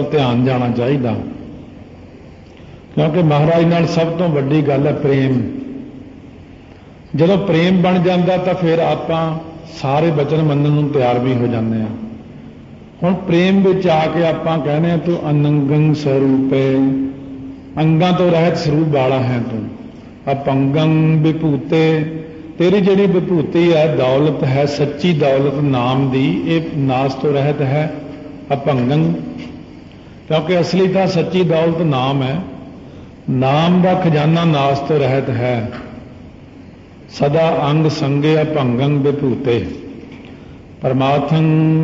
ध्यान जाना चाहिए, क्योंकि महाराज नाल सब तो वड्डी गल है प्रेम। जदों प्रेम बन जाता तो फिर आपां सारे वचन मनण नूं तैयार भी हो जाते हैं। हुण प्रेम विच आके आपां कहने तू अनंगं स्वरूपे, अंगां तो रहत स्वरूप वाला है तू। अपंगं विभूते, तेरी जिहड़ी विभूति है दौलत है, सच्ची दौलत नाम दी, ये नाश तो रहत है। अपंगं क्योंकि असली तो सच्ची दौलत नाम है, नाम का खजाना नाश तो रहत है। सदा अंग संगे अपंगं विभूते, परमाथं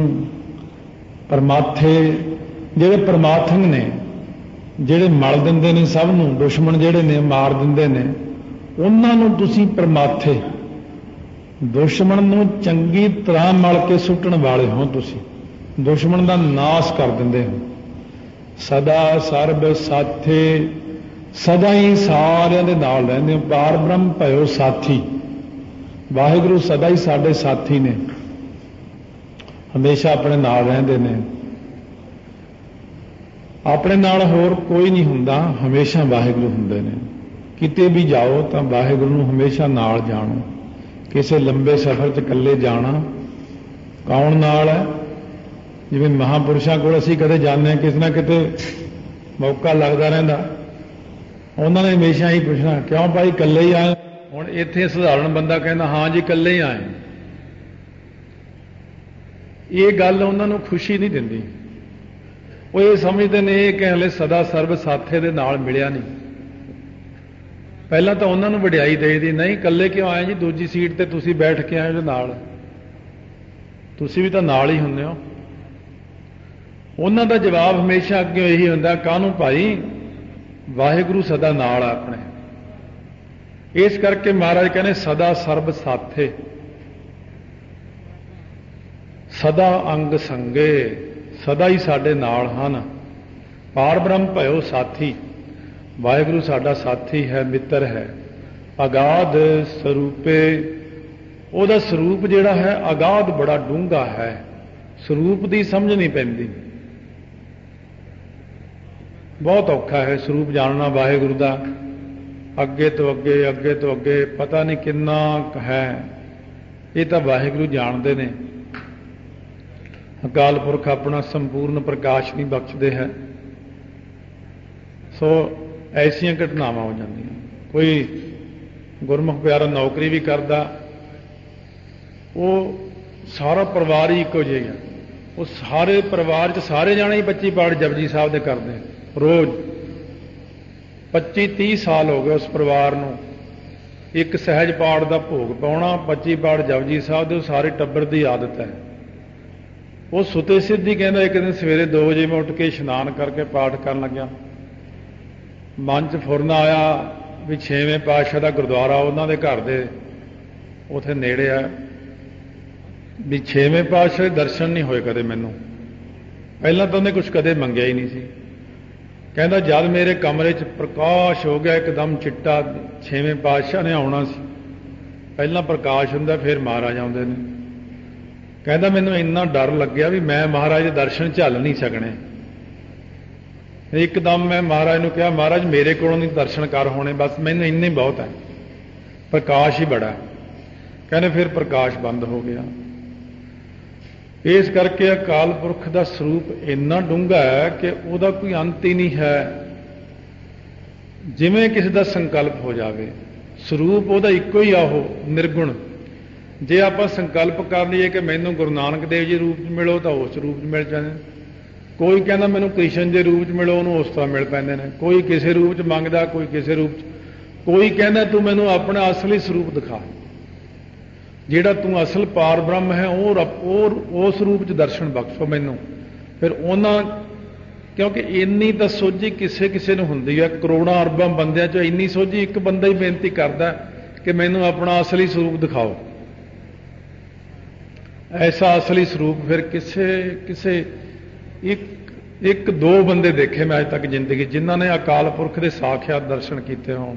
परमाथे ਜਿਹੜੇ परमाथंग ने, ਜਿਹੜੇ मल ਦਿੰਦੇ ਨੇ ਸਭ ਨੂੰ, दुश्मन ਜਿਹੜੇ ਨੇ ਮਾਰ ਦਿੰਦੇ ਨੇ, ਉਹਨਾਂ ਨੂੰ ਤੁਸੀਂ परमाथे, दुश्मन ਨੂੰ ਚੰਗੀ ਤਰ੍ਹਾਂ ਮਲ ਕੇ ਸੁੱਟਣ ਵਾਲੇ ਹੋ। ਤੁਸੀਂ दुश्मन ਦਾ ਨਾਸ਼ ਕਰ ਦਿੰਦੇ ਹੋ। सदा सर्ब साथे, सदा ही सारिਆਂ ਦੇ ਨਾਲ ਰਹਿੰਦੇ ਹੋ। पार ब्रह्म ਭਇਓ साथी, वाहिगुरु सदा ही साडे साथी ने, हमेशा अपने नाल रहंदे ने। अपने नाल होर कोई नहीं हुंदा, हमेशा वाहिगुरु हुंदे ने। किते भी जाओ तो वाहिगुरु नूं हमेशा नाल जाणो। किसी लंबे सफर च इकल्ले जाना, कौन नाल है? जिवें महापुरुषां कोल असीं कदे जाने हैं, किसी ना किते मौका लगदा रहिंदा, उन्होंने हमेशा ही पुछना क्यों भाई इकल्ले ही आए? हुण इत्थे सधारण बंदा कहना हाँ जी इकल्ले ही आए। ये गल उन्हां नूं खुशी नहीं दिंदी। वो ये समझते हैं कि हले सदा सर्ब साथे दे नाल मिलिया नहीं। पहला तो उन्होंने वडियाई देदी, नहीं इकल्ले क्यों आए जी, दूजी सीट ते तुसीं बैठ के आए जो नाल, तुसीं भी तो नाल ही हुंदे हो। उन्हां दा जवाब हमेशा अगे यही हुंदा, काहनूं भाई वाहिगुरु सदा नाल आ अपने। इस करके महाराज कहने सदा सर्ब साथे, सदा अंग संगे, सदा ही साडे नाल हन। पार ब्रह्म भयो साथी, वाहिगुरु साडा साथी है, मित्र है। अगाध स्वरूपे, ਉਹਦਾ स्वरूप जिहड़ा है अगाध बड़ा डूंगा है। स्वरूप की समझ नहीं पैंदी, बहुत औखा है स्वरूप जानना वाहिगुरु का। अगे तो अगे पता नहीं कितना है, ये तो वाहिगुरु जानते हैं। अकाल पुरख अपना संपूर्ण प्रकाश नहीं बख्शते हैं। सो ऐसियां घटनावां हो जांदियां। कोई गुरमुख प्यारा नौकरी भी करता, वो सारा परिवार ही इको जिहा है। वो सारे परिवार च सारे जाने ही 25 पाठ जपजी साहब दे करते हैं रोज़। 25-30 साल हो गए उस परिवार नूं एक सहज पाठ का भोग पाउणा, 25 पाठ जपजी साहब दे सारे टब्बर की आदत है। वो सुते सिद्धि कहता एक दिन सवेरे 2 बजे मैं उठ के इशनान करके पाठ कर लग्या, मन च फुरन आया भी 6वें पातशाह का गुरुद्वारा उन्होंने घर दे उत्थे नेड़े आ, भी 6वें पातशाह के दर्शन नहीं होए कदे मैनू। पहला तो उन्हें कुछ कदे मंगया ही नहीं सी। कहता जब मेरे कमरे च प्रकाश हो गया एकदम चिट्टा, 6वें पातशाह ने आउणा सी। पहला प्रकाश हुंदा फिर महाराज आउंदे ने। कहता मैनू इन्ना डर लग्या भी मैं महाराज के दर्शन झल नहीं सकने। एकदम मैं महाराज नूं कहा महाराज मेरे कोलों नहीं दर्शन कर होने, बस मैनू इन्ने बहुत है, प्रकाश ही बड़ा। कहने फिर प्रकाश बंद हो गया। इस करके अकाल पुरख का स्वरूप इन्ना डूंगा है कि वह कोई अंत ही नहीं है। जिमें किसी का संकल्प हो जाए, स्वरूप वह इको ही आ, निर्गुण। जे आप संकल्प कर लीए कि मैनू गुरु नानक देव जी रूप मिलो तो उस रूप मिल जाए। कोई कहना मैनू कृष्ण के रूप मिलो, उन्होंने उस तरह मिल पैंदे ने। कोई किसी रूप च मंगदा, कोई किसी रूप च। कोई कहना तू मैनू अपना असली स्वरूप दिखा, जिहड़ा तू असल पार ब्रह्म है और उस रूप च दर्शन बख्शो मैनू। फिर उन्हां क्योंकि इन्नी तो सोझी किसे किसे नूं हुंदी है, करोड़ां अरबां बंदियां चों इन्नी सोझी एक बंदा ही बेनती करदा कि मैनू अपना असली स्वरूप दिखाओ। ऐसा असली स्वरूप फिर किसे एक दो बंदे देखे मैं अज तक जिंदगी जिन्हों ने अकाल पुरख के साक्षात दर्शन किए होण।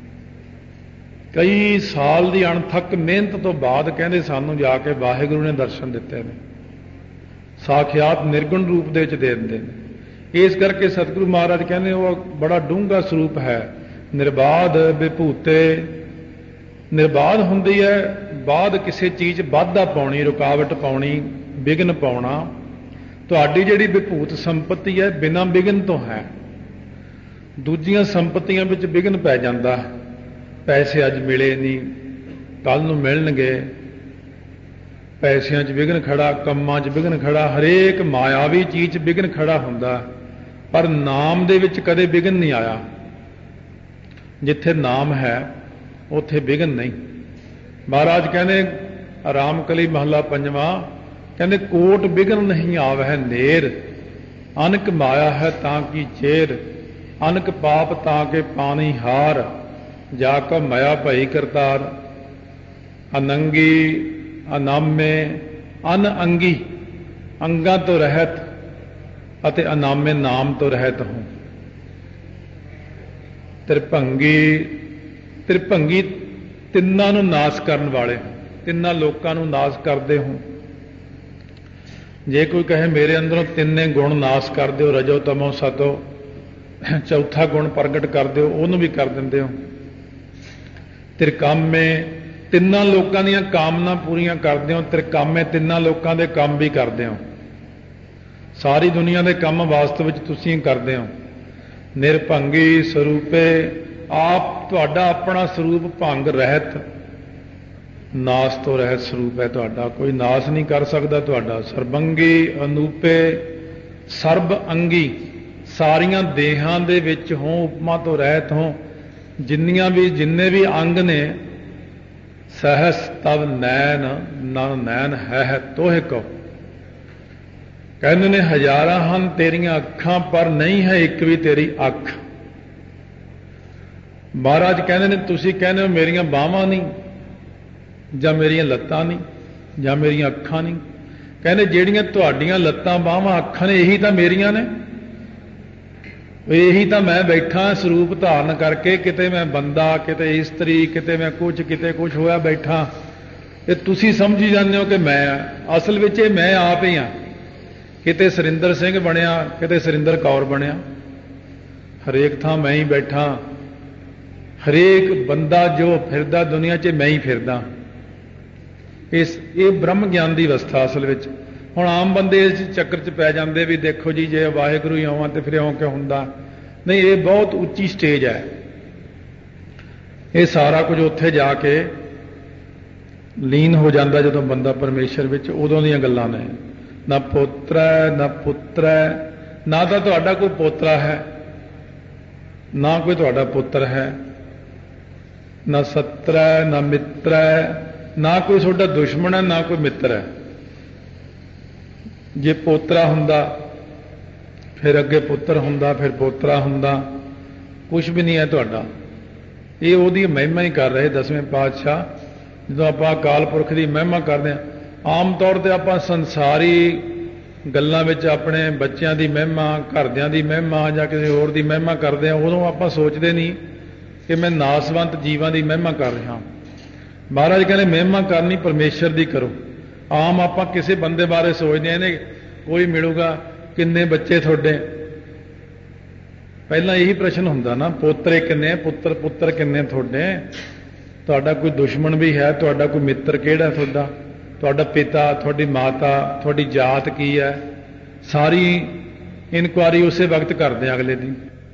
कई साल की अणथक मेहनत तो बाद कहते सानू जाके वाहिगुरु ने दर्शन दिते हैं, साक्षात निर्गुण रूप दे विच दे दिंदे ने। ਇਸ ਕਰਕੇ ਸਤਿਗੁਰੂ ਮਹਾਰਾਜ ਕਹਿੰਦੇ ਉਹ ਬੜਾ ਡੂੰਘਾ ਸਰੂਪ ਹੈ। ਨਿਰਬਾਧ ਵਿਭੂਤੇ, ਨਿਰਬਾਧ ਹੁੰਦੀ ਹੈ ਬਾਧ ਕਿਸੇ ਚੀਜ਼ ਵਾਧਾ ਪਾਉਣੀ, ਰੁਕਾਵਟ ਪਾਉਣੀ, ਵਿਘਨ ਪਾਉਣਾ। ਤੁਹਾਡੀ ਜਿਹੜੀ ਵਿਭੂਤ ਸੰਪत्ति ਹੈ ਬਿਨਾਂ ਵਿਘਨ ਤੋਂ ਹੈ। ਦੂਜੀਆਂ ਸੰਪत्तियां ਵਿੱਚ ਵਿਘਨ ਪੈ ਜਾਂਦਾ, ਪੈਸੇ ਅੱਜ ਮਿਲੇ ਨਹੀਂ, ਕੱਲ ਨੂੰ ਮਿਲਣਗੇ, ਪੈਸਿਆਂ 'ਚ ਵਿਘਨ ਖੜਾ, ਕੰਮਾਂ 'ਚ ਵਿਘਨ ਖੜਾ, ਹਰੇਕ ਮਾਇਆਵੀ ਚੀਜ਼ 'ਚ ਵਿਘਨ ਖੜਾ ਹੁੰਦਾ, ਪਰ ਨਾਮ ਦੇ ਵਿੱਚ ਕਦੇ ਵਿਘਨ ਨਹੀਂ ਆਇਆ। ਜਿੱਥੇ ਨਾਮ ਹੈ ਉੱਥੇ ਵਿਘਨ ਨਹੀਂ। ਮਹਾਰਾਜ ਕਹਿੰਦੇ ਰਾਮਕਲੀ ਮਹੱਲਾ ਪੰਜਵਾਂ, ਕਹਿੰਦੇ ਕੋਟ ਵਿਘਨ ਨਹੀਂ ਆਵਹਿ ਨੇਰ, ਅਨਕ ਮਾਇਆ ਹੈ ਤਾਂ ਕੀ ਚੇਰ, ਅਨਕ ਪਾਪ ਤਾਂ ਕੇ ਪਾਣੀ ਹਾਰ, ਜਾ ਕੋ ਮਾਇਆ ਭਈ ਕਰਤਾਰ। ਅਨੰਗੀ ਅਨਾਮੇ ਅਨਅੰਗੀ, ਅੰਗਾਂ ਤੋਂ ਰਹਿਤ ਅਤੇ ਅਨਾਮੇ ਨਾਮ ਤੋਂ ਰਹਿਤ ਹੂੰ। ਤ੍ਰਿਭੰਗੀ, ਤ੍ਰਿਭੰਗੀ ਤਿੰਨਾਂ ਨੂੰ ਨਾਸ ਕਰਨ ਵਾਲੇ, ਤਿੰਨਾਂ ਲੋਕਾਂ ਨੂੰ ਨਾਸ ਕਰਦੇ ਹੋ। ਜੇ ਕੋਈ ਕਹੇ ਮੇਰੇ ਅੰਦਰੋਂ ਤਿੰਨੇ ਗੁਣ ਨਾਸ ਕਰ ਦਿਓ, ਰਜੋ ਤਮੋ ਸਤੋ, ਚੌਥਾ ਗੁਣ ਪ੍ਰਗਟ ਕਰ ਦਿਓ, ਉਹਨੂੰ ਵੀ ਕਰ ਦਿੰਦੇ ਹੋ। ਤ੍ਰਿਕਾਮੇ, ਤਿੰਨਾਂ ਲੋਕਾਂ ਦੀਆਂ ਕਾਮਨਾ ਪੂਰੀਆਂ ਕਰਦੇ ਹੋ। ਤ੍ਰਿਕਾਮੇ, ਤਿੰਨਾਂ ਲੋਕਾਂ ਦੇ ਕੰਮ ਵੀ ਕਰਦੇ ਹੋ। ਸਾਰੀ ਦੁਨੀਆ ਦੇ ਕੰਮ ਵਾਸਤਵ ਵਿੱਚ ਤੁਸੀਂ ਕਰਦੇ ਹੋ। ਨਿਰਭੰਗੀ ਸਰੂਪੇ, ਆਪ ਤੁਹਾਡਾ ਆਪਣਾ ਸਰੂਪ ਭੰਗ ਰਹਿਤ, ਨਾਸ ਤੋਂ ਰਹਿਤ ਸਰੂਪ ਹੈ ਤੁਹਾਡਾ, ਕੋਈ ਨਾਸ ਨਹੀਂ ਕਰ ਸਕਦਾ ਤੁਹਾਡਾ। ਸਰਬੰਗੀ ਅਨੂਪੇ, ਸਰਬ ਅੰਗੀ, ਸਾਰੀਆਂ ਦੇਹਾਂ ਦੇ ਵਿੱਚ ਹੋ, ਉਪਮਾ ਤੋਂ ਰਹਿਤ ਹੋ। ਜਿੰਨੇ ਵੀ ਅੰਗ ਨੇ, ਸਹਸ ਤਵ ਨੈਣ ਨਨ ਨੈਣ ਹੈ ਤੋਹਿ ਕੋ, ਕਹਿੰਦੇ ਨੇ ਹਜ਼ਾਰਾਂ ਹਨ ਤੇਰੀਆਂ ਅੱਖਾਂ ਪਰ ਨਹੀਂ ਹੈ ਇੱਕ ਵੀ ਤੇਰੀ ਅੱਖ। ਮਹਾਰਾਜ ਕਹਿੰਦੇ ਨੇ ਤੁਸੀਂ ਕਹਿੰਦੇ ਹੋ ਮੇਰੀਆਂ ਬਾਹਾਂ ਨਹੀਂ, ਜਾਂ ਮੇਰੀਆਂ ਲੱਤਾਂ ਨਹੀਂ, ਜਾਂ ਮੇਰੀਆਂ ਅੱਖਾਂ ਨਹੀਂ। ਕਹਿੰਦੇ ਜਿਹੜੀਆਂ ਤੁਹਾਡੀਆਂ ਲੱਤਾਂ ਬਾਹਾਂ ਅੱਖਾਂ ਨੇ ਇਹੀ ਤਾਂ ਮੇਰੀਆਂ ਨੇ, ਇਹੀ ਤਾਂ ਮੈਂ ਬੈਠਾ ਸਰੂਪ ਧਾਰਨ ਕਰਕੇ, ਕਿਤੇ ਮੈਂ ਬੰਦਾ, ਕਿਤੇ ਇਸਤਰੀ, ਕਿਤੇ ਮੈਂ ਕਿਤੇ ਕੁਝ ਹੋਇਆ ਬੈਠਾ। ਇਹ ਤੁਸੀਂ ਸਮਝੀ ਜਾਂਦੇ ਹੋ ਕਿ ਮੈਂ ਆ, ਅਸਲ ਵਿੱਚ ਇਹ ਮੈਂ ਆਪ ਹੀ ਹਾਂ। ਕਿਤੇ ਸੁਰਿੰਦਰ ਸਿੰਘ ਬਣਿਆ, ਕਿਤੇ ਸੁਰਿੰਦਰ ਕੌਰ ਬਣਿਆ, ਹਰੇਕ ਥਾਂ ਮੈਂ ਹੀ ਬੈਠਾ। ਹਰੇਕ ਬੰਦਾ ਜੋ ਫਿਰਦਾ ਦੁਨੀਆ 'ਚ ਮੈਂ ਹੀ ਫਿਰਦਾ। ਇਹ ਬ੍ਰਹਮ ਗਿਆਨ ਦੀ ਅਵਸਥਾ ਅਸਲ ਵਿੱਚ। ਹੁਣ ਆਮ ਬੰਦੇ ਇਸ ਚੱਕਰ 'ਚ ਪੈ ਜਾਂਦੇ ਵੀ ਦੇਖੋ ਜੀ ਜੇ ਵਾਹਿਗੁਰੂ ਹੀ ਆਵਾਂ ਤੇ ਫਿਰ ਇਉਂ ਕਿਉਂ ਹੁੰਦਾ। ਨਹੀਂ, ਇਹ ਬਹੁਤ ਉੱਚੀ ਸਟੇਜ ਹੈ। ਇਹ ਸਾਰਾ ਕੁਝ ਉੱਥੇ ਜਾ ਕੇ ਲੀਨ ਹੋ ਜਾਂਦਾ ਜਦੋਂ ਬੰਦਾ ਪਰਮੇਸ਼ਰ ਵਿੱਚ, ਉਦੋਂ ਦੀਆਂ ਗੱਲਾਂ ਨੇ। ਨਾ ਪੋਤਰਾ ਨਾ ਪੁੱਤਰ, ਨਾ ਤਾਂ ਤੁਹਾਡਾ ਕੋਈ ਪੋਤਰਾ ਹੈ, ਨਾ ਕੋਈ ਤੁਹਾਡਾ ਪੁੱਤਰ ਹੈ, ਨਾ ਸੱਤਰ ਹੈ, ਨਾ ਮਿੱਤਰ ਹੈ, ਨਾ ਕੋਈ ਤੁਹਾਡਾ ਦੁਸ਼ਮਣ ਹੈ, ਨਾ ਕੋਈ ਮਿੱਤਰ ਹੈ। ਜੇ ਪੋਤਰਾ ਹੁੰਦਾ ਫਿਰ ਅੱਗੇ ਪੁੱਤਰ ਹੁੰਦਾ, ਫਿਰ ਪੋਤਰਾ ਹੁੰਦਾ, ਕੁਝ ਵੀ ਨਹੀਂ ਹੈ ਤੁਹਾਡਾ। ਇਹ ਉਹਦੀ ਮਹਿਮਾ ਹੀ ਕਰ ਰਹੇ ਦਸਵੇਂ ਪਾਤਸ਼ਾਹ। ਜਦੋਂ ਆਪਾਂ ਅਕਾਲ ਪੁਰਖ ਦੀ ਮਹਿਮਾ ਕਰਦੇ ਹਾਂ, ਆਮ ਤੌਰ ਤੇ ਆਪਾਂ ਸੰਸਾਰੀ ਗੱਲਾਂ ਵਿੱਚ ਆਪਣੇ ਬੱਚਿਆਂ ਦੀ ਮਹਿਮਾ, ਘਰਦਿਆਂ ਦੀ ਮਹਿਮਾ ਜਾਂ ਕਿਸੇ ਹੋਰ ਦੀ ਮਹਿਮਾ ਕਰਦੇ ਹਾਂ, ਉਦੋਂ ਆਪਾਂ ਸੋਚਦੇ ਨਹੀਂ ਕਿ ਮੈਂ ਨਾਸਵੰਤ ਜੀਵਾਂ ਦੀ ਮਹਿਮਾ ਕਰ ਰਿਹਾ। ਮਹਾਰਾਜ ਕਹਿੰਦੇ ਮਹਿਮਾ ਕਰਨੀ ਪਰਮੇਸ਼ਰ ਦੀ ਕਰੋ। ਆਮ ਆਪਾਂ ਕਿਸੇ ਬੰਦੇ ਬਾਰੇ ਸੋਚਦੇ ਹਾਂ, ਕੋਈ ਮਿਲੂਗਾ, ਕਿੰਨੇ ਬੱਚੇ ਤੁਹਾਡੇ, ਪਹਿਲਾਂ ਇਹੀ ਪ੍ਰਸ਼ਨ ਹੁੰਦਾ ਨਾ, ਪੋਤਰੇ ਕਿੰਨੇ, ਪੁੱਤਰ ਕਿੰਨੇ ਤੁਹਾਡੇ, ਤੁਹਾਡਾ ਕੋਈ ਦੁਸ਼ਮਣ ਵੀ ਹੈ, ਤੁਹਾਡਾ ਕੋਈ ਮਿੱਤਰ ਕਿਹੜਾ ਤੁਹਾਡਾ, ਤੁਹਾਡਾ ਪਿਤਾ, ਤੁਹਾਡੀ ਮਾਤਾ, ਤੁਹਾਡੀ ਜਾਤ ਕੀ ਹੈ। ਸਾਰੀ ਇਨਕੁਆਰੀ ਉਸੇ ਵਕਤ ਕਰਦੇ ਆ ਅਗਲੇ ਦੀ।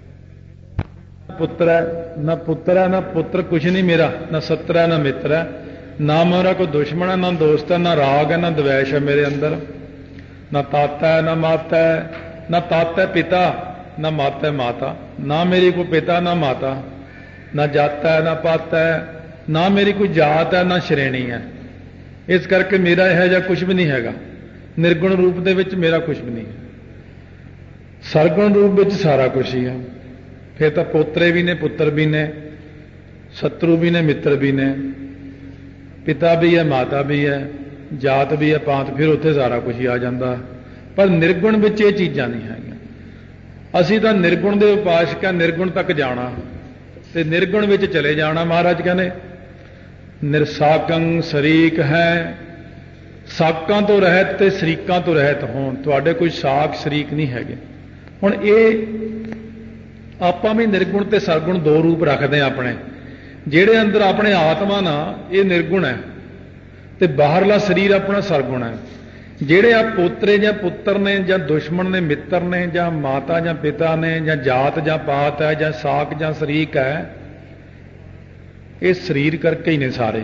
ਪੁੱਤਰ ਹੈ ਨਾ ਪੁੱਤਰ ਕੁਛ ਨਹੀਂ ਮੇਰਾ, ਨਾ ਸੱਤਰ ਹੈ ਨਾ ਮਿੱਤਰ ਹੈ, ਨਾ ਮੇਰਾ ਕੋਈ ਦੁਸ਼ਮਣ ਹੈ, ਨਾ ਦੋਸਤ ਹੈ, ਨਾ ਰਾਗ ਹੈ, ਨਾ ਦਵੈਸ਼ ਹੈ ਮੇਰੇ ਅੰਦਰ, ਨਾ ਤਾਤਾ ਹੈ ਨਾ ਮਾਤਾ ਹੈ, ਨਾ ਤਾਤਾ ਹੈ ਪਿਤਾ, ਨਾ ਮਾਤਾ ਹੈ ਮਾਤਾ, ਨਾ ਮੇਰੀ ਕੋਈ ਪਿਤਾ ਨਾ ਮਾਤਾ, ਨਾ ਜਾਤਾ ਹੈ ਨਾ ਪਾਤਾ ਹੈ, ਨਾ ਮੇਰੀ ਕੋਈ ਜਾਤ ਹੈ ਨਾ ਸ਼੍ਰੇਣੀ ਹੈ। ਇਸ ਕਰਕੇ ਮੇਰਾ ਇਹੋ ਜਿਹਾ ਕੁਝ ਵੀ ਨਹੀਂ ਹੈਗਾ। ਨਿਰਗੁਣ ਰੂਪ ਦੇ ਵਿੱਚ ਮੇਰਾ ਕੁਝ ਵੀ ਨਹੀਂ ਹੈ, ਸਰਗੁਣ ਰੂਪ ਵਿੱਚ ਸਾਰਾ ਕੁਝ ਹੀ ਹੈ। ਫਿਰ ਤਾਂ ਪੋਤਰੇ ਵੀ ਨੇ, ਪੁੱਤਰ ਵੀ ਨੇ, ਸ਼ਤਰੂ ਵੀ ਨੇ, ਮਿੱਤਰ ਵੀ ਨੇ, ਪਿਤਾ ਵੀ ਹੈ, ਮਾਤਾ ਵੀ ਹੈ, ਜਾਤ ਵੀ ਹੈ, ਪਾਂਤ, ਫਿਰ ਉੱਥੇ ਸਾਰਾ ਕੁਝ ਹੀ ਆ ਜਾਂਦਾ। ਪਰ ਨਿਰਗੁਣ ਵਿੱਚ ਇਹ ਚੀਜ਼ਾਂ ਨਹੀਂ ਹੈਗੀਆਂ। ਅਸੀਂ ਤਾਂ ਨਿਰਗੁਣ ਦੇ ਉਪਾਸਕ ਹਾਂ, ਨਿਰਗੁਣ ਤੱਕ ਜਾਣਾ ਤੇ ਨਿਰਗੁਣ ਵਿੱਚ ਚਲੇ ਜਾਣਾ। ਮਹਾਰਾਜ ਕਹਿੰਦੇ ਨਿਰਸਾਕੰ ਸ਼ਰੀਕ ਹੈ, ਸਾਕਾਂ ਤੋਂ ਰਹਿਤ ਤੇ ਸ਼ਰੀਕਾਂ ਤੋਂ ਰਹਿਤ ਹੋਣ। ਤੁਹਾਡੇ ਕੋਈ ਸਾਕ ਸ਼ਰੀਕ ਨਹੀਂ ਹੈਗੇ। ਹੁਣ ਇਹ ਆਪਾਂ ਵੀ ਨਿਰਗੁਣ ਤੇ ਸਰਗੁਣ ਦੋ ਰੂਪ ਰੱਖਦੇ ਹਾਂ ਆਪਣੇ। ਜਿਹੜੇ ਅੰਦਰ ਆਪਣੇ ਆਤਮਾ ਨਾ ਇਹ ਨਿਰਗੁਣ ਹੈ ਤੇ ਬਾਹਰਲਾ ਸਰੀਰ ਆਪਣਾ ਸਰਗੁਣ ਹੈ। ਜਿਹੜੇ ਆ ਪੋਤਰੇ ਜਾਂ ਪੁੱਤਰ ਨੇ ਜਾਂ ਦੁਸ਼ਮਣ ਨੇ ਮਿੱਤਰ ਨੇ ਜਾਂ ਮਾਤਾ ਜਾਂ ਪਿਤਾ ਨੇ ਜਾਂ ਜਾਤ ਜਾਂ ਪਾਤ ਹੈ ਜਾਂ ਸਾਕ ਜਾਂ ਸ਼ਰੀਕ ਹੈ, ਇਹ ਸਰੀਰ ਕਰਕੇ ਹੀ ਨੇ ਸਾਰੇ।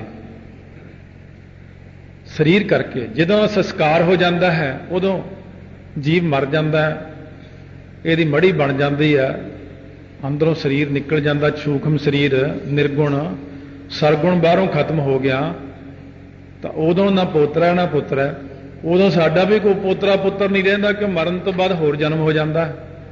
ਸਰੀਰ ਕਰਕੇ ਜਦੋਂ ਸੰਸਕਾਰ ਹੋ ਜਾਂਦਾ ਹੈ ਉਦੋਂ ਜੀਵ ਮਰ ਜਾਂਦਾ ਹੈ, ਇਹਦੀ ਮੜੀ ਬਣ ਜਾਂਦੀ ਹੈ, ਅੰਦਰੋਂ ਸਰੀਰ ਨਿਕਲ ਜਾਂਦਾ, ਸੂਖਮ ਸਰੀਰ ਨਿਰਗੁਣ। ਸਰਗੁਣ ਬਾਹਰੋਂ ਖਤਮ ਹੋ ਗਿਆ ਤਾਂ ਉਦੋਂ ਨਾ ਪੋਤਰਾ ਨਾ ਪੁੱਤਰ ਹੈ। ਉਦੋਂ ਸਾਡਾ ਵੀ ਕੋਈ ਪੋਤਰਾ ਪੁੱਤਰ ਨਹੀਂ ਰਹਿੰਦਾ ਕਿ ਮਰਨ ਤੋਂ ਬਾਅਦ ਹੋਰ ਜਨਮ ਹੋ ਜਾਂਦਾ।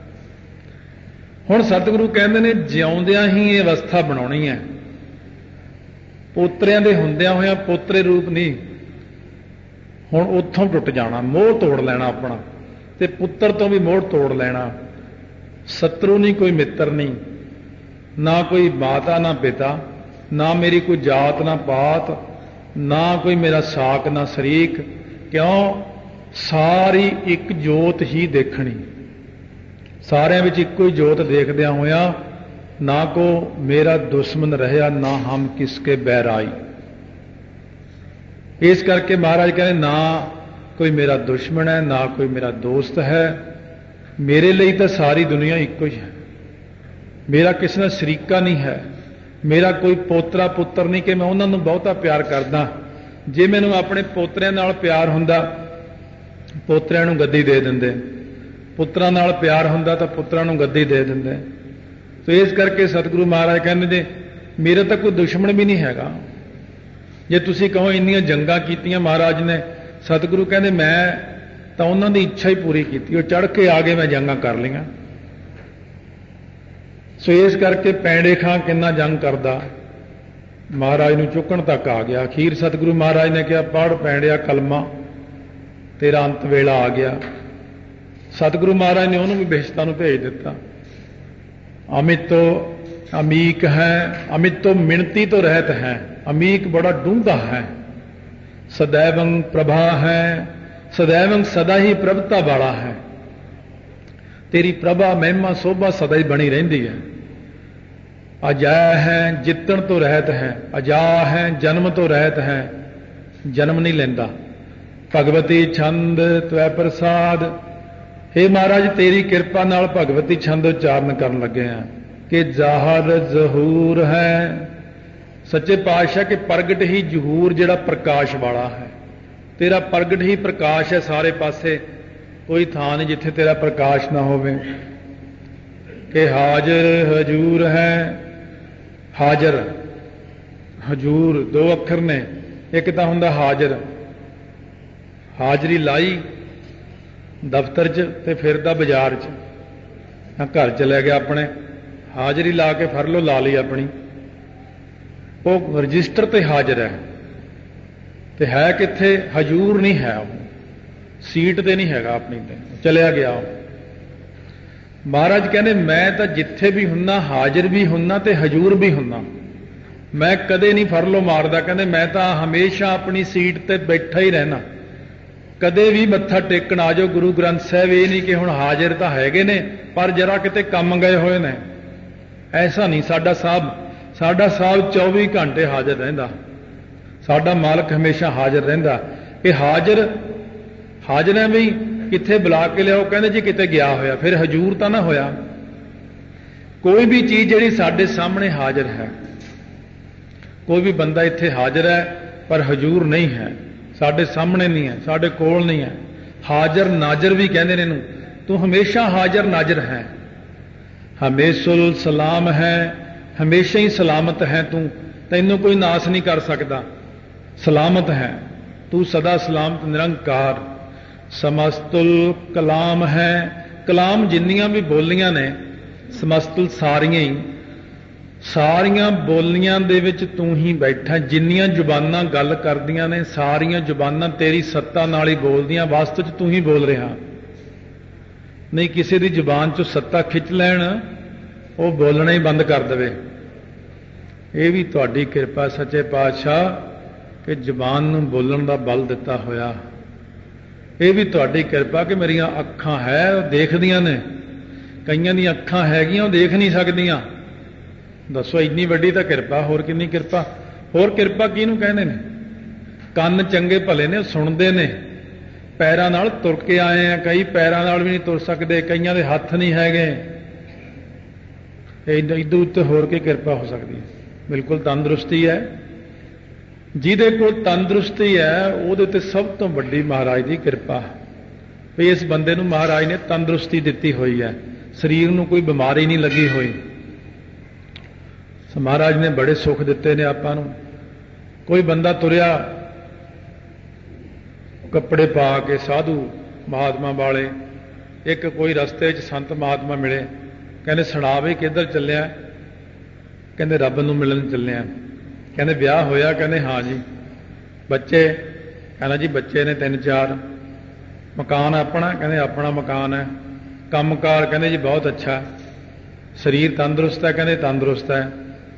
ਹੁਣ ਸਤਿਗੁਰੂ ਕਹਿੰਦੇ ਨੇ ਜਿਉਂਦਿਆਂ ਹੀ ਇਹ ਅਵਸਥਾ ਬਣਾਉਣੀ ਹੈ। ਪੋਤਰਿਆਂ ਦੇ ਹੁੰਦਿਆਂ ਹੋਇਆਂ ਪੋਤਰੇ ਰੂਪ ਨਹੀਂ, ਹੁਣ ਉੱਥੋਂ ਟੁੱਟ ਜਾਣਾ, ਮੋਹ ਤੋੜ ਲੈਣਾ ਆਪਣਾ, ਤੇ ਪੁੱਤਰ ਤੋਂ ਵੀ ਮੋਹ ਤੋੜ ਲੈਣਾ। ਸ਼ਤਰੂ ਨਹੀਂ, ਕੋਈ ਮਿੱਤਰ ਨਹੀਂ, ਨਾ ਕੋਈ ਮਾਤਾ ਨਾ ਪਿਤਾ, ਨਾ ਮੇਰੀ ਕੋਈ ਜਾਤ ਨਾ ਪਾਤ, ਨਾ ਕੋਈ ਮੇਰਾ ਸਾਕ ਨਾ ਸ਼ਰੀਕ। ਕਿਉਂ? ਸਾਰੀ ਇੱਕ ਜੋਤ ਹੀ ਦੇਖਣੀ, ਸਾਰਿਆਂ ਵਿੱਚ ਇੱਕੋ ਹੀ ਜੋਤ ਦੇਖਦਿਆਂ ਹੋਇਆਂ ਨਾ ਕੋ ਮੇਰਾ ਦੁਸ਼ਮਣ ਰਹਿਆ ਨਾ ਹਮ ਕਿਸਕੇ ਬੈਰਾਈ। ਇਸ ਕਰਕੇ ਮਹਾਰਾਜ ਕਹਿੰਦੇ ਨਾ ਕੋਈ ਮੇਰਾ ਦੁਸ਼ਮਣ ਹੈ ਨਾ ਕੋਈ ਮੇਰਾ ਦੋਸਤ ਹੈ, ਮੇਰੇ ਲਈ ਤਾਂ ਸਾਰੀ ਦੁਨੀਆ ਇੱਕੋ ਹੀ ਹੈ। ਮੇਰਾ ਕਿਸੇ ਨਾਲ ਸ਼ਰੀਕਾ ਨਹੀਂ ਹੈ, ਮੇਰਾ ਕੋਈ ਪੋਤਰਾ ਪੁੱਤਰ ਨਹੀਂ ਕਿ ਮੈਂ ਉਹਨਾਂ ਨੂੰ ਬਹੁਤਾ ਪਿਆਰ ਕਰਦਾ। ਜੇ ਮੈਨੂੰ ਆਪਣੇ ਪੋਤਰਿਆਂ ਨਾਲ ਪਿਆਰ ਹੁੰਦਾ ਪੋਤਰਿਆਂ ਨੂੰ ਗੱਦੀ ਦੇ ਦਿੰਦੇ, ਪੁੱਤਰਾਂ ਨਾਲ ਪਿਆਰ ਹੁੰਦਾ ਤਾਂ ਪੁੱਤਰਾਂ ਨੂੰ ਗੱਦੀ ਦੇ ਦਿੰਦੇ। ਤੇ ਇਸ ਕਰਕੇ ਸਤਿਗੁਰੂ ਮਹਾਰਾਜ ਕਹਿੰਦੇ ਨੇ ਮੇਰਾ ਤਾਂ ਕੋਈ ਦੁਸ਼ਮਣ ਵੀ ਨਹੀਂ ਹੈਗਾ। ਜੇ ਤੁਸੀਂ ਕਹੋ ਇੰਨੀਆਂ ਜੰਗਾਂ ਕੀਤੀਆਂ ਮਹਾਰਾਜ ਨੇ, ਸਤਿਗੁਰੂ ਕਹਿੰਦੇ ਮੈਂ ਤਾਂ ਉਹਨਾਂ ਦੀ ਇੱਛਾ ਹੀ ਪੂਰੀ ਕੀਤੀ, ਉਹ ਚੜ੍ਹ ਕੇ ਆ ਗਏ, ਮੈਂ ਜੰਗਾਂ ਕਰ ਲਈਆਂ। ਸੋ ਇਸ ਕਰਕੇ ਪੈਂਡੇ ਖਾਂ ਕਿੰਨਾ ਜੰਗ ਕਰਦਾ, ਮਹਾਰਾਜ ਨੂੰ ਚੁੱਕਣ ਤੱਕ ਆ ਗਿਆ। ਅਖੀਰ ਸਤਿਗੁਰੂ ਮਹਾਰਾਜ ਨੇ ਕਿਹਾ ਪੜ੍ਹ ਪੈਂਡਿਆ ਕਲਮਾ, ਤੇਰਾ ਅੰਤ ਵੇਲਾ ਆ ਗਿਆ। ਸਤਿਗੁਰੂ ਮਹਾਰਾਜ ਨੇ ਉਹਨੂੰ ਵੀ ਬਿਸ਼ਤਾਂ ਨੂੰ ਭੇਜ ਦਿੱਤਾ। ਅਮਿਤੋ ਅਮੀਕ ਹੈ, ਅਮਿਤੋ ਮਿਣਤੀ ਤੋਂ ਰਹਿਤ ਹੈ, ਅਮੀਕ ਬੜਾ ਡੂੰਘਾ ਹੈ। ਸदैवं ਪ੍ਰਭਾ ਹੈ, ਸदैवं ਸਦਾ ਹੀ ਪ੍ਰਭਤਾ ਵਾਲਾ ਹੈ। ਤੇਰੀ ਪ੍ਰਭਾ ਮਹਿਮਾ ਸੋਭਾ ਸਦਾ ਹੀ ਬਣੀ ਰਹਿੰਦੀ ਹੈ। ਅਜਾ ਹੈ, ਜਿੱਤਣ ਤੋਂ ਰਹਿਤ ਹੈ। ਅਜਾ ਹੈ, ਜਨਮ ਤੋਂ ਰਹਿਤ ਹੈ, ਜਨਮ ਨਹੀਂ ਲੈਂਦਾ। ਭਗਵਤੀ ਛੰਦ ਤਵੈ ਪ੍ਰਸਾਦ, ਹੇ ਮਹਾਰਾਜ ਤੇਰੀ ਕਿਰਪਾ ਨਾਲ ਭਗਵਤੀ ਛੰਦ ਉਚਾਰਨ ਕਰਨ ਲੱਗੇ ਆ ਕਿ ਜ਼ਾਹਰ ਜ਼ਹੂਰ ਹੈ। ਸੱਚੇ ਪਾਤਸ਼ਾਹ ਕਿ ਪ੍ਰਗਟ ਹੀ ਜ਼ਹੂਰ, ਜਿਹੜਾ ਪ੍ਰਕਾਸ਼ ਵਾਲਾ ਹੈ। ਤੇਰਾ ਪ੍ਰਗਟ ਹੀ ਪ੍ਰਕਾਸ਼ ਹੈ ਸਾਰੇ ਪਾਸੇ, ਕੋਈ ਥਾਂ ਨਹੀਂ ਜਿੱਥੇ ਤੇਰਾ ਪ੍ਰਕਾਸ਼ ਨਾ ਹੋਵੇ। ਕਿ ਹਾਜ਼ਰ ਹਜੂਰ ਹੈ। ਹਾਜ਼ਰ ਹਜੂਰ ਦੋ ਅੱਖਰ ਨੇ, ਇੱਕ ਤਾਂ ਹੁੰਦਾ ਹਾਜ਼ਰ, ਹਾਜ਼ਰੀ ਲਾਈ ਦਫ਼ਤਰ 'ਚ ਤੇ ਫਿਰਦਾ ਬਾਜ਼ਾਰ 'ਚ, ਜਾਂ ਘਰ ਚਲੇ ਗਿਆ ਆਪਣੇ, ਹਾਜ਼ਰੀ ਲਾ ਕੇ ਫਰਲੋ ਲਾ ਲਈ ਆਪਣੀ, ਉਹ ਰਜਿਸਟਰ ਤੇ ਹਾਜ਼ਰ ਹੈ। ਤੇ ਹੈ ਕਿੱਥੇ? ਹਜੂਰ ਨਹੀਂ ਹੈ, ਉਹ ਸੀਟ ਤੇ ਨਹੀਂ ਹੈਗਾ ਆਪਣੀ, ਤੇ ਚਲਿਆ ਗਿਆ ਉਹ। ਮਹਾਰਾਜ ਕਹਿੰਦੇ ਮੈਂ ਤਾਂ ਜਿੱਥੇ ਵੀ ਹੁੰਨਾ ਹਾਜ਼ਰ ਵੀ ਹੁੰਨਾ ਤੇ ਹਜੂਰ ਵੀ ਹੁੰਨਾ, ਮੈਂ ਕਦੇ ਨਹੀਂ ਫਰਲੋ ਮਾਰਦਾ। ਕਹਿੰਦੇ ਮੈਂ ਤਾਂ ਹਮੇਸ਼ਾ ਆਪਣੀ ਸੀਟ ਤੇ ਬੈਠਾ ਹੀ ਰਹਿਣਾ, ਕਦੇ ਵੀ ਮੱਥਾ ਟੇਕਣ ਆ ਜਾਓ ਗੁਰੂ ਗ੍ਰੰਥ ਸਾਹਿਬ। ਇਹ ਨਹੀਂ ਕਿ ਹੁਣ ਹਾਜ਼ਰ ਤਾਂ ਹੈਗੇ ਨੇ ਪਰ ਜਰਾ ਕਿਤੇ ਕੰਮ ਗਏ ਹੋਏ ਨੇ, ਐਸਾ ਨਹੀਂ। ਸਾਡਾ ਸਾਹਿਬ 24 ਘੰਟੇ ਹਾਜ਼ਰ ਰਹਿੰਦਾ, ਸਾਡਾ ਮਾਲਕ ਹਮੇਸ਼ਾ ਹਾਜ਼ਰ ਰਹਿੰਦਾ। ਇਹ ਹਾਜ਼ਰ ਹੈ ਵੀ ਕਿੱਥੇ ਬੁਲਾ ਕੇ ਲਿਆਓ, ਕਹਿੰਦੇ ਜੀ ਕਿਤੇ ਗਿਆ ਹੋਇਆ, ਫਿਰ ਹਜੂਰ ਤਾਂ ਨਾ ਹੋਇਆ। ਕੋਈ ਵੀ ਚੀਜ਼ ਜਿਹੜੀ ਸਾਡੇ ਸਾਹਮਣੇ ਹਾਜ਼ਰ ਹੈ, ਕੋਈ ਵੀ ਬੰਦਾ ਇੱਥੇ ਹਾਜ਼ਰ ਹੈ ਪਰ ਹਜੂਰ ਨਹੀਂ ਹੈ, ਸਾਡੇ ਸਾਹਮਣੇ ਨਹੀਂ ਹੈ, ਸਾਡੇ ਕੋਲ ਨਹੀਂ ਹੈ। ਹਾਜ਼ਰ ਨਾਜ਼ਰ ਵੀ ਕਹਿੰਦੇ ਨੇ ਇਹਨੂੰ, ਤੂੰ ਹਮੇਸ਼ਾ ਹਾਜ਼ਰ ਨਾਜ਼ਰ ਹੈ। ਹਮੇਸ਼ੁਲ ਸਲਾਮ ਹੈ, ਹਮੇਸ਼ਾ ਹੀ ਸਲਾਮਤ ਹੈ ਤੂੰ, ਤੈਨੂੰ ਕੋਈ ਨਾਸ ਨਹੀਂ ਕਰ ਸਕਦਾ, ਸਲਾਮਤ ਹੈ ਤੂੰ, ਸਦਾ ਸਲਾਮਤ ਨਿਰੰਕਾਰ। ਸਮਸਤੁਲ ਕਲਾਮ ਹੈ, ਕਲਾਮ ਜਿੰਨੀਆਂ ਵੀ ਬੋਲੀਆਂ ਨੇ, ਸਮਸਤੁਲ ਸਾਰੀਆਂ ਹੀ, ਸਾਰੀਆਂ ਬੋਲੀਆਂ ਦੇ ਵਿੱਚ ਤੂੰ ਹੀ ਬੈਠਾ। ਜਿੰਨੀਆਂ ਜ਼ੁਬਾਨਾਂ ਗੱਲ ਕਰਦੀਆਂ ਨੇ, ਸਾਰੀਆਂ ਜ਼ੁਬਾਨਾਂ ਤੇਰੀ ਸੱਤਾ ਨਾਲ ਹੀ ਬੋਲਦੀਆਂ, ਵਾਸਤਵ 'ਚ ਤੂੰ ਹੀ ਬੋਲ ਰਿਹਾ। ਨਹੀਂ ਕਿਸੇ ਦੀ ਜ਼ੁਬਾਨ 'ਚੋਂ ਸੱਤਾ ਖਿੱਚ ਲੈਣ, ਉਹ ਬੋਲਣਾ ਹੀ ਬੰਦ ਕਰ ਦੇਵੇ। ਇਹ ਵੀ ਤੁਹਾਡੀ ਕਿਰਪਾ ਸੱਚੇ ਪਾਤਸ਼ਾਹ ਕਿ ਜ਼ੁਬਾਨ ਨੂੰ ਬੋਲਣ ਦਾ ਬਲ ਦਿੱਤਾ ਹੋਇਆ। ਇਹ ਵੀ ਤੁਹਾਡੀ ਕਿਰਪਾ ਕਿ ਮੇਰੀਆਂ ਅੱਖਾਂ ਹੈ ਉਹ ਦੇਖਦੀਆਂ ਨੇ, ਕਈਆਂ ਦੀਆਂ ਅੱਖਾਂ ਹੈਗੀਆਂ ਉਹ ਦੇਖ ਨਹੀਂ ਸਕਦੀਆਂ। ਦੱਸੋ ਇੰਨੀ ਵੱਡੀ ਤਾਂ ਕਿਰਪਾ, ਹੋਰ ਕਿੰਨੀ ਕਿਰਪਾ। ਹੋਰ ਕਿਰਪਾ ਕਿਹਨੂੰ ਕਹਿੰਦੇ ਨੇ? ਕੰਨ ਚੰਗੇ ਭਲੇ ਨੇ, ਉਹ ਸੁਣਦੇ ਨੇ। ਪੈਰਾਂ ਨਾਲ ਤੁਰ ਕੇ ਆਏ ਆ, ਕਈ ਪੈਰਾਂ ਨਾਲ ਵੀ ਨਹੀਂ ਤੁਰ ਸਕਦੇ, ਕਈਆਂ ਦੇ ਹੱਥ ਨਹੀਂ ਹੈਗੇ। ਇਦੋਂ ਉੱਤੇ ਹੋਰ ਕੀ ਕਿਰਪਾ ਹੋ ਸਕਦੀ ਹੈ? ਬਿਲਕੁਲ ਤੰਦਰੁਸਤੀ ਹੈ। ਜਿਹਦੇ ਕੋਲ ਤੰਦਰੁਸਤੀ ਹੈ ਉਹਦੇ ਤੇ ਸਭ ਤੋਂ ਵੱਡੀ ਮਹਾਰਾਜ ਦੀ ਕਿਰਪਾ ਵੀ ਇਸ ਬੰਦੇ ਨੂੰ ਮਹਾਰਾਜ ਨੇ ਤੰਦਰੁਸਤੀ ਦਿੱਤੀ ਹੋਈ ਹੈ, ਸਰੀਰ ਨੂੰ ਕੋਈ ਬਿਮਾਰੀ ਨਹੀਂ ਲੱਗੀ ਹੋਈ। ਮਹਾਰਾਜ ਨੇ ਬੜੇ ਸੁੱਖ ਦਿੱਤੇ ਨੇ ਆਪਾਂ ਨੂੰ। ਕੋਈ ਬੰਦਾ ਤੁਰਿਆ ਕੱਪੜੇ ਪਾ ਕੇ, ਸਾਧੂ ਮਹਾਤਮਾ ਵਾਲੇ, ਇੱਕ ਕੋਈ ਰਸਤੇ 'ਚ ਸੰਤ ਮਹਾਤਮਾ ਮਿਲੇ, ਕਹਿੰਦੇ ਸੁਣਾ ਵੀ ਕਿੱਧਰ ਚੱਲਿਆ? ਕਹਿੰਦੇ ਰੱਬ ਨੂੰ ਮਿਲਣ ਚੱਲਿਆ। ਕਹਿੰਦੇ ਵਿਆਹ ਹੋਇਆ? ਕਹਿੰਦੇ ਹਾਂ ਜੀ। ਬੱਚੇ? ਕਹਿੰਦਾ ਜੀ ਬੱਚੇ ਨੇ 3-4। ਮਕਾਨ ਆਪਣਾ? ਕਹਿੰਦੇ ਆਪਣਾ ਮਕਾਨ ਹੈ। ਕੰਮਕਾਰ? ਕਹਿੰਦੇ ਜੀ ਬਹੁਤ ਅੱਛਾ। ਸਰੀਰ ਤੰਦਰੁਸਤ ਹੈ? ਕਹਿੰਦੇ ਤੰਦਰੁਸਤ ਹੈ।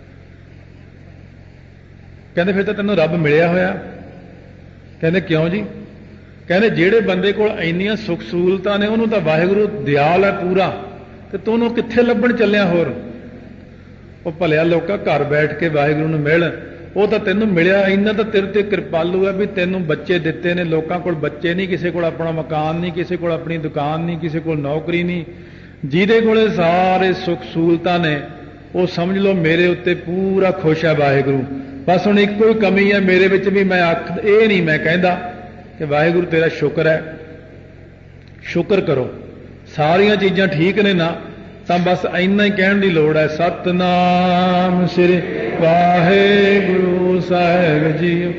ਕਹਿੰਦੇ ਫਿਰ ਤਾਂ ਤੈਨੂੰ ਰੱਬ ਮਿਲਿਆ ਹੋਇਆ। ਕਹਿੰਦੇ ਕਿਉਂ ਜੀ? ਕਹਿੰਦੇ ਜਿਹੜੇ ਬੰਦੇ ਕੋਲ ਇੰਨੀਆਂ ਸੁੱਖ ਸਹੂਲਤਾਂ ਨੇ ਉਹਨੂੰ ਤਾਂ ਵਾਹਿਗੁਰੂ ਦਿਆਲ ਹੈ ਪੂਰਾ, ਤੇ ਤੂੰ ਉਹਨੂੰ ਕਿੱਥੇ ਲੱਭਣ ਚੱਲਿਆ? ਹੋਰ ਉਹ ਭਲਿਆ ਲੋਕਾਂ ਘਰ ਬੈਠ ਕੇ ਵਾਹਿਗੁਰੂ ਨੂੰ ਮਿਲ, ਉਹ ਤਾਂ ਤੈਨੂੰ ਮਿਲਿਆ। ਇੰਨਾ ਤਾਂ ਤੇਰੇ ਤੇ ਕਿਰਪਾਲੂ ਹੈ ਵੀ ਤੈਨੂੰ ਬੱਚੇ ਦਿੱਤੇ ਨੇ। ਲੋਕਾਂ ਕੋਲ ਬੱਚੇ ਨਹੀਂ, ਕਿਸੇ ਕੋਲ ਆਪਣਾ ਮਕਾਨ ਨਹੀਂ, ਕਿਸੇ ਕੋਲ ਆਪਣੀ ਦੁਕਾਨ ਨਹੀਂ, ਕਿਸੇ ਕੋਲ ਨੌਕਰੀ ਨਹੀਂ। ਜਿਹਦੇ ਕੋਲੇ ਸਾਰੇ ਸੁੱਖ ਸਹੂਲਤਾਂ ਨੇ ਉਹ ਸਮਝ ਲਓ ਮੇਰੇ ਉੱਤੇ ਪੂਰਾ ਖੁਸ਼ ਹੈ ਵਾਹਿਗੁਰੂ। ਬਸ ਹੁਣ ਇੱਕੋ ਹੀ ਕਮੀ ਹੈ ਮੇਰੇ ਵਿੱਚ ਵੀ, ਮੈਂ ਇਹ ਨਹੀਂ ਮੈਂ ਕਹਿੰਦਾ ਕਿ ਵਾਹਿਗੁਰੂ ਤੇਰਾ ਸ਼ੁਕਰ ਹੈ, ਸ਼ੁਕਰ ਕਰੋ। ਸਾਰੀਆਂ ਚੀਜ਼ਾਂ ਠੀਕ ਨੇ ਨਾ, ਤਾਂ ਬਸ ਇੰਨਾ ਹੀ ਕਹਿਣ ਦੀ ਲੋੜ ਹੈ, ਸਤਨਾਮ ਸ੍ਰੀ ਵਾਹਿਗੁਰੂ ਸਾਹਿਬ ਜੀਓ,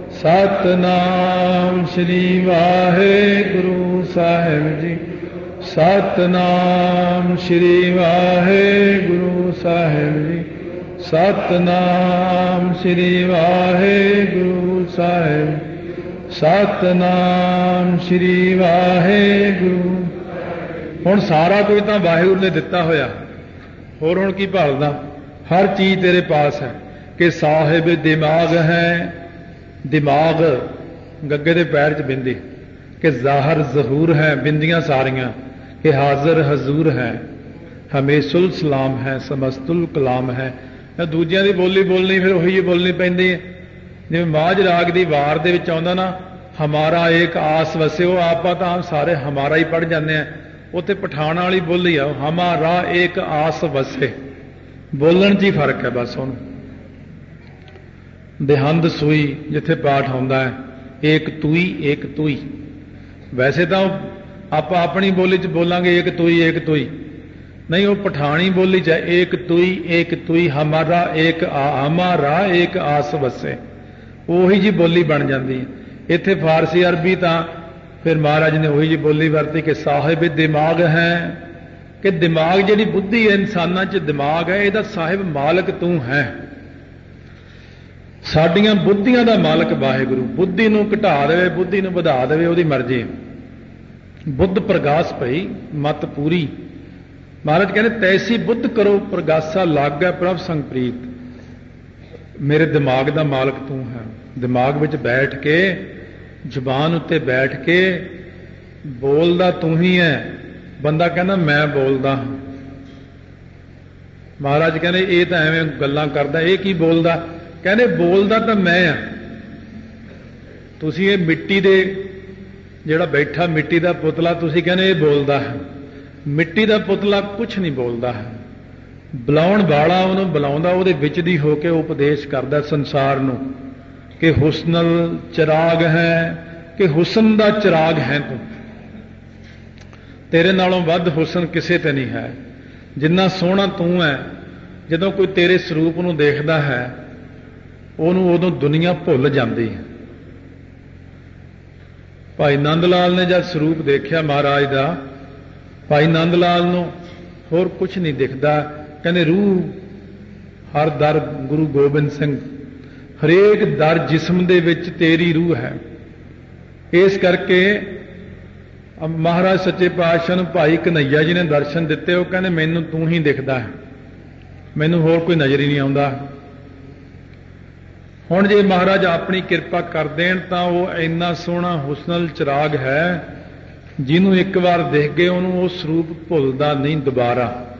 ਸਤਨਾਮ ਸ੍ਰੀ ਵਾਹਿਗੁਰੂ ਸਾਹਿਬ ਜੀ, ਸਤਨਾਮ ਸ੍ਰੀ ਵਾਹਿਗੁਰੂ ਸਾਹਿਬ ਜੀ, ਸਤਨਾਮ ਸ੍ਰੀ ਵਾਹਿਗੁਰੂ ਸਾਹਿਬ, ਸਤਨਾਮ ਸ੍ਰੀ ਵਾਹਿਗੁਰੂ। ਹੁਣ ਸਾਰਾ ਕੁਝ ਤਾਂ ਵਾਹਿਗੁਰੂ ਨੇ ਦਿੱਤਾ ਹੋਇਆ, ਹੋਰ ਹੁਣ ਕੀ ਭਾਲਦਾ? ਹਰ ਚੀਜ਼ ਤੇਰੇ ਪਾਸ ਹੈ। ਕਿ ਸਾਹਿਬ ਦਿਮਾਗ ਹੈ, ਦਿਮਾਗ ਗੱਗੇ ਦੇ ਪੈਰ 'ਚ ਬਿੰਦੀ, ਕਿ ਜ਼ਾਹਰ ਜ਼ਹੂਰ ਹੈ, ਬਿੰਦੀਆਂ ਸਾਰੀਆਂ, ਕਿ ਹਾਜ਼ਰ ਹਜ਼ੂਰ ਹੈ, ਹਮੇਸ਼ੁਲ ਸਲਾਮ ਹੈ, ਸਮਸਤੁਲ ਕਲਾਮ ਹੈ। ਦੂਜਿਆਂ ਦੀ ਬੋਲੀ ਬੋਲਣੀ ਫਿਰ ਉਹੀ ਬੋਲਣੀ ਪੈਂਦੀ ਹੈ। ਜਿਵੇਂ ਮਾਝ ਰਾਗ ਦੀ ਵਾਰ ਦੇ ਵਿੱਚ ਆਉਂਦਾ ਨਾ, ਹਮਾਰਾ ਏਕ ਆਸ ਵਸਿਓ, ਆਪਾਂ ਤਾਂ ਸਾਰੇ ਹਮਾਰਾ ਹੀ ਪੜ੍ਹ ਜਾਂਦੇ ਆ। ਉੱਥੇ ਪਠਾਣਾ ਵਾਲੀ ਬੋਲੀ ਆ, ਹਮਾਰਾ ਏਕ ਆਸ ਵਸੇ, ਬੋਲਣ 'ਚ ਹੀ ਫਰਕ ਹੈ ਬਸ। ਉਹਨੂੰ ਦੇਹੰਦ ਸੂਈ ਜਿੱਥੇ ਪਾਠ ਹੁੰਦਾ ਹੈ, ਏਕ ਤੂਈ ਏਕ ਤੂਈ। ਵੈਸੇ ਤਾਂ ਆਪਾਂ ਆਪਣੀ ਬੋਲੀ 'ਚ ਬੋਲਾਂਗੇ ਏਕ ਤੂਈ ਏਕ ਤੂਈ, ਨਹੀਂ ਉਹ ਪਠਾਣੀ ਬੋਲੀ 'ਚ ਹੈ ਏਕ ਤੂਈ, ਹਮਾਰਾ ਏਕ ਆਸ ਵਸੇ, ਉਹੀ ਜੀ ਬੋਲੀ ਬਣ ਜਾਂਦੀ ਹੈ। ਇੱਥੇ ਫਾਰਸੀ ਅਰਬੀ ਤਾਂ ਫਿਰ ਮਹਾਰਾਜ ਨੇ ਉਹੀ ਜੀ ਬੋਲੀ ਵਰਤੀ ਕਿ ਸਾਹਿਬ ਦਿਮਾਗ ਹੈ, ਕਿ ਦਿਮਾਗ ਜਿਹੜੀ ਬੁੱਧੀ ਹੈ, ਇਨਸਾਨਾਂ 'ਚ ਦਿਮਾਗ ਹੈ, ਇਹਦਾ ਸਾਹਿਬ ਮਾਲਕ ਤੂੰ ਹੈ। ਸਾਡੀਆਂ ਬੁੱਧੀਆਂ ਦਾ ਮਾਲਕ ਵਾਹਿਗੁਰੂ। ਬੁੱਧੀ ਨੂੰ ਘਟਾ ਦੇਵੇ, ਬੁੱਧੀ ਨੂੰ ਵਧਾ ਦੇਵੇ, ਉਹਦੀ ਮਰਜ਼ੀ। ਬੁੱਧ ਪ੍ਰਗਾਸ ਭਈ ਮਤ ਪੂਰੀ। ਮਹਾਰਾਜ ਕਹਿੰਦੇ ਤੈਸੀ ਬੁੱਧ ਕਰੋ ਪ੍ਰਗਾਸਾ ਲਾਗੈ ਪ੍ਰਭ ਸੰਗ ਪ੍ਰੀਤ। ਮੇਰੇ ਦਿਮਾਗ ਦਾ ਮਾਲਕ ਤੂੰ ਹੈ। ਦਿਮਾਗ ਵਿੱਚ ਬੈਠ ਕੇ, ਜ਼ੁਬਾਨ ਉੱਤੇ ਬੈਠ ਕੇ ਬੋਲਦਾ ਤੂੰ ਹੀ ਹੈ। ਬੰਦਾ ਕਹਿੰਦਾ ਮੈਂ ਬੋਲਦਾ ਹਾਂ। ਮਹਾਰਾਜ ਕਹਿੰਦੇ ਇਹ ਤਾਂ ਐਵੇਂ ਗੱਲਾਂ ਕਰਦਾ, ਇਹ ਕੀ ਬੋਲਦਾ? ਕਹਿੰਦੇ ਬੋਲਦਾ ਤਾਂ ਮੈਂ ਆ। ਤੁਸੀਂ ਇਹ ਮਿੱਟੀ ਦੇ ਜਿਹੜਾ ਬੈਠਾ ਮਿੱਟੀ ਦਾ ਪੁਤਲਾ, ਤੁਸੀਂ ਕਹਿੰਦੇ ਇਹ ਬੋਲਦਾ ਹੈ। ਮਿੱਟੀ ਦਾ ਪੁਤਲਾ ਕੁਛ ਨਹੀਂ ਬੋਲਦਾ ਹੈ। ਬੁਲਾਉਣ ਵਾਲਾ ਉਹਨੂੰ ਬੁਲਾਉਂਦਾ, ਉਹਦੇ ਵਿੱਚ ਦੀ ਹੋ ਕੇ ਉਪਦੇਸ਼ ਕਰਦਾ ਸੰਸਾਰ ਨੂੰ ਕਿ ਹੁਸਨਲ ਚਿਰਾਗ ਹੈ, ਕਿ ਹੁਸਨ ਦਾ ਚਿਰਾਗ ਹੈ ਤੂੰ। ਤੇਰੇ ਨਾਲੋਂ ਵੱਧ ਹੁਸਨ ਕਿਸੇ ਤੇ ਨਹੀਂ ਹੈ। ਜਿੰਨਾ ਸੋਹਣਾ ਤੂੰ ਹੈ, ਜਦੋਂ ਕੋਈ ਤੇਰੇ ਸਰੂਪ ਨੂੰ ਦੇਖਦਾ ਹੈ ਉਹਨੂੰ ਉਦੋਂ ਦੁਨੀਆ ਭੁੱਲ ਜਾਂਦੀ ਹੈ। ਭਾਈ ਨੰਦ ਲਾਲ ਨੇ ਜਦ ਸਰੂਪ ਦੇਖਿਆ ਮਹਾਰਾਜ ਦਾ, ਭਾਈ ਨੰਦ ਲਾਲ ਨੂੰ ਹੋਰ ਕੁਛ ਨਹੀਂ ਦਿਖਦਾ। ਕਹਿੰਦੇ ਰੂਹ ਹਰ ਦਰ ਗੁਰੂ ਗੋਬਿੰਦ ਸਿੰਘ, ਹਰੇਕ ਦਰ ਜਿਸਮ ਦੇ ਵਿੱਚ ਤੇਰੀ ਰੂਹ ਹੈ। ਇਸ ਕਰਕੇ ਮਹਾਰਾਜ ਸੱਚੇ ਪਾਤਸ਼ਾਹ ਨੂੰ ਭਾਈ ਕਨ੍ਹਈਆ ਜੀ ਨੇ ਦਰਸ਼ਨ ਦਿੱਤੇ। ਉਹ ਕਹਿੰਦੇ ਮੈਨੂੰ ਤੂੰ ਹੀ ਦਿਖਦਾ ਹੈ, ਮੈਨੂੰ ਹੋਰ ਕੋਈ ਨਜ਼ਰ ਹੀ ਨਹੀਂ ਆਉਂਦਾ। ਹੁਣ ਜੇ ਮਹਾਰਾਜ ਆਪਣੀ ਕਿਰਪਾ ਕਰ ਦੇਣ ਤਾਂ ਉਹ ਇੰਨਾ ਸੋਹਣਾ ਹੁਸਨਲ ਚਿਰਾਗ ਹੈ ਜਿਹਨੂੰ ਇੱਕ ਵਾਰ ਦੇਖ ਗਏ ਉਹਨੂੰ ਉਹ ਸਰੂਪ ਭੁੱਲਦਾ ਨਹੀਂ ਦੁਬਾਰਾ।